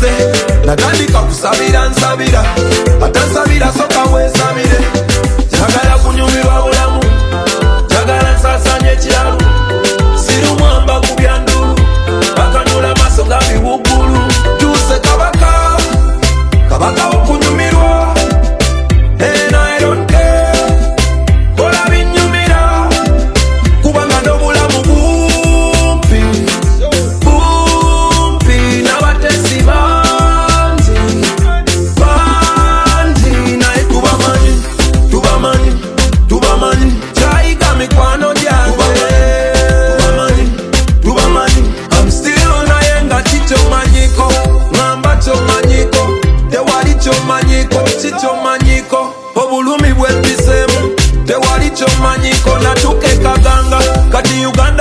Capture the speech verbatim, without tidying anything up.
nze natandika kusabira nsabira ate nsabira soka weesabire njagala kunyumirwa bulamu njagala nsasanye ekyalo sirumwamba ku byandulu bakanula maaso ga biwuggulu tuuse kabaka kabaka okunyumirwa and I don't care kola binyumira kubanga n'obulamu bumpi bumpi n'abatesi bangi bangi naye tubamanyi tubamanyi tubamanyi kyayiga mikwano gyange tubamanyi tubamanyi I'm still naye nga kikyomanyiko ngamba kyomanyiko tewali kyomanyiko kikyomanyiko obulumi bweppisemu tewali kyomanyiko natuka ekaganga kati Uganda